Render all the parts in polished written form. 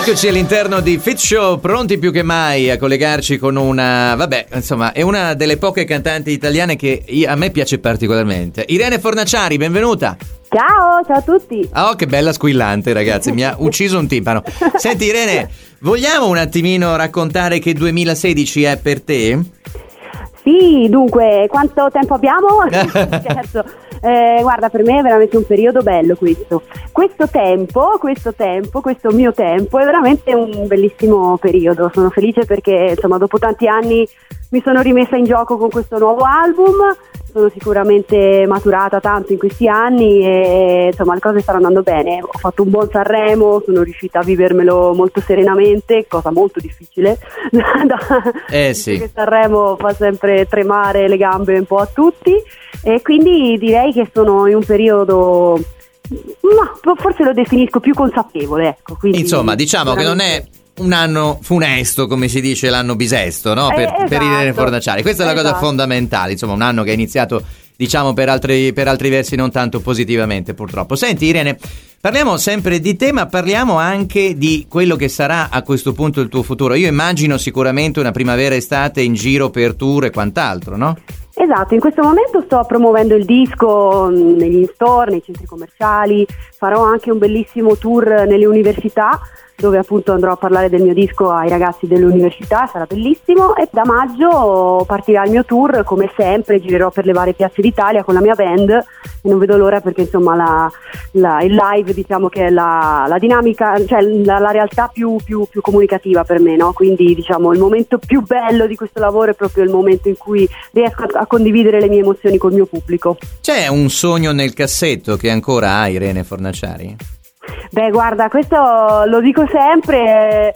Eccoci all'interno di Fit Show, pronti più che mai a collegarci con una, è una delle poche cantanti italiane che a me piace particolarmente. Irene Fornaciari, benvenuta. Ciao a tutti. Oh, che bella squillante, ragazzi, mi ha ucciso un timpano. Senti Irene, vogliamo un attimino raccontare che 2016 è per te? Sì, dunque, quanto tempo abbiamo? Scherzo. Guarda, per me è veramente un periodo bello questo. Questo mio tempo è veramente un bellissimo periodo. Sono felice perché, insomma, dopo tanti anni mi sono rimessa in gioco con questo nuovo album. Sono sicuramente maturata tanto in questi anni e insomma le cose stanno andando bene. Ho fatto un buon Sanremo, sono riuscita a vivermelo molto serenamente, cosa molto difficile. Sì. Perché Sanremo fa sempre tremare le gambe un po' a tutti e quindi direi che sono in un periodo, forse lo definisco più consapevole, ecco. Quindi, insomma, diciamo che non è un anno funesto, come si dice, l'anno bisesto, no? Per Irene Fornaciari. Questa è la cosa fondamentale, insomma, un anno che è iniziato, diciamo, per altri versi non tanto positivamente, purtroppo. Senti Irene, parliamo sempre di te, ma parliamo anche di quello che sarà a questo punto il tuo futuro. Io immagino sicuramente una primavera-estate in giro per tour e quant'altro, no? Esatto, in questo momento sto promuovendo il disco negli in-store, nei centri commerciali, farò anche un bellissimo tour nelle università, dove appunto andrò a parlare del mio disco ai ragazzi delle università, sarà bellissimo, e da maggio partirà il mio tour, come sempre girerò per le varie piazze d'Italia con la mia band e non vedo l'ora perché insomma il live, diciamo che è la dinamica, cioè la realtà più comunicativa per me, no? Quindi diciamo il momento più bello di questo lavoro è proprio il momento in cui riesco a condividere le mie emozioni col mio pubblico. C'è un sogno nel cassetto che ancora ha Irene Fornaciari? Beh, guarda, questo lo dico sempre,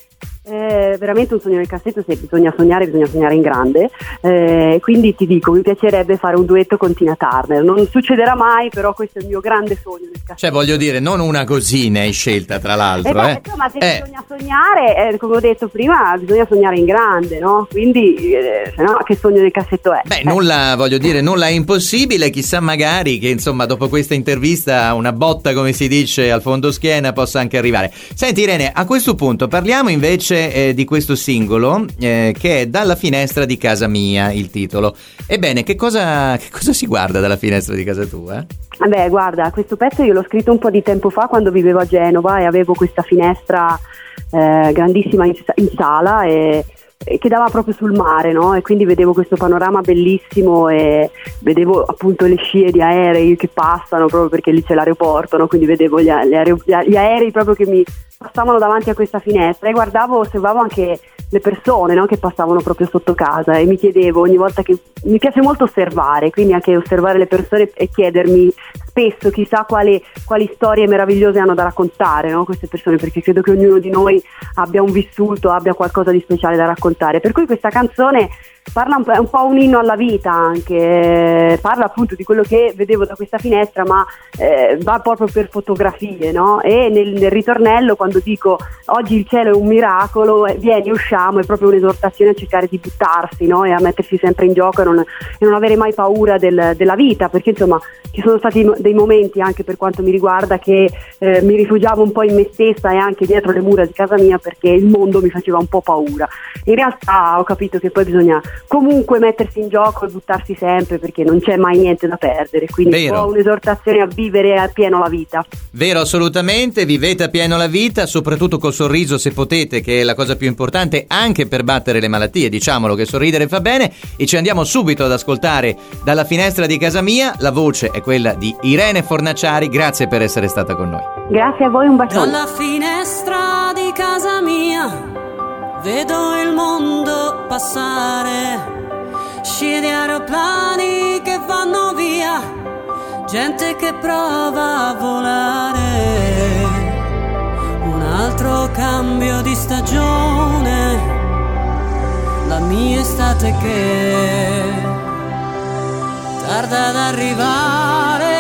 è veramente un sogno nel cassetto. Se bisogna sognare in grande, quindi ti dico, mi piacerebbe fare un duetto con Tina Turner. Non succederà mai, però questo è il mio grande sogno nel cassetto. Cioè, voglio dire, non una così ne hai scelta, tra l'altro. Insomma, se bisogna sognare, come ho detto prima, bisogna sognare in grande, no? Quindi, se no, che sogno nel cassetto è? Beh, nulla è impossibile, chissà magari che, insomma, dopo questa intervista una botta, come si dice, al fondo schiena possa anche arrivare. Senti Irene, a questo punto parliamo invece di questo singolo che è Dalla finestra di casa mia, il titolo. Ebbene, che cosa si guarda dalla finestra di casa tua? Beh, guarda, questo pezzo io l'ho scritto un po' di tempo fa quando vivevo a Genova e avevo questa finestra grandissima in sala e che dava proprio sul mare, no? E quindi vedevo questo panorama bellissimo e vedevo appunto le scie di aerei che passano proprio perché lì c'è l'aeroporto, no? Quindi vedevo gli aerei proprio che mi passavano davanti a questa finestra e osservavo anche le persone, no? Che passavano proprio sotto casa e mi chiedevo ogni volta, che mi piace molto osservare, quindi anche osservare le persone e chiedermi spesso chissà quali storie meravigliose hanno da raccontare, no? Queste persone, perché credo che ognuno di noi abbia un vissuto, abbia qualcosa di speciale da raccontare, per cui questa canzone parla un po' un inno alla vita anche, parla appunto di quello che vedevo da questa finestra, ma va proprio per fotografie, no? E nel ritornello quando dico oggi il cielo è un miracolo, vieni, usciamo, è proprio un'esortazione a cercare di buttarsi, no? E a mettersi sempre in gioco e non avere mai paura della vita, perché insomma ci sono stati dei momenti anche per quanto mi riguarda che mi rifugiavo un po' in me stessa e anche dietro le mura di casa mia perché il mondo mi faceva un po' paura. In realtà ho capito che poi bisogna comunque mettersi in gioco e buttarsi sempre perché non c'è mai niente da perdere, quindi è un po' un'esortazione a vivere a pieno la vita. Vero, assolutamente, vivete a pieno la vita, soprattutto col sorriso se potete, che è la cosa più importante anche per battere le malattie, diciamolo che sorridere fa bene. E ci andiamo subito ad ascoltare Dalla finestra di casa mia, la voce è quella di Irene Fornaciari, grazie per essere stata con noi. Grazie a voi, un bacione. Dalla finestra di casa mia vedo il mondo passare, scie di aeroplani che vanno via, gente che prova a volare, un altro cambio di stagione, la mia estate che tarda ad arrivare.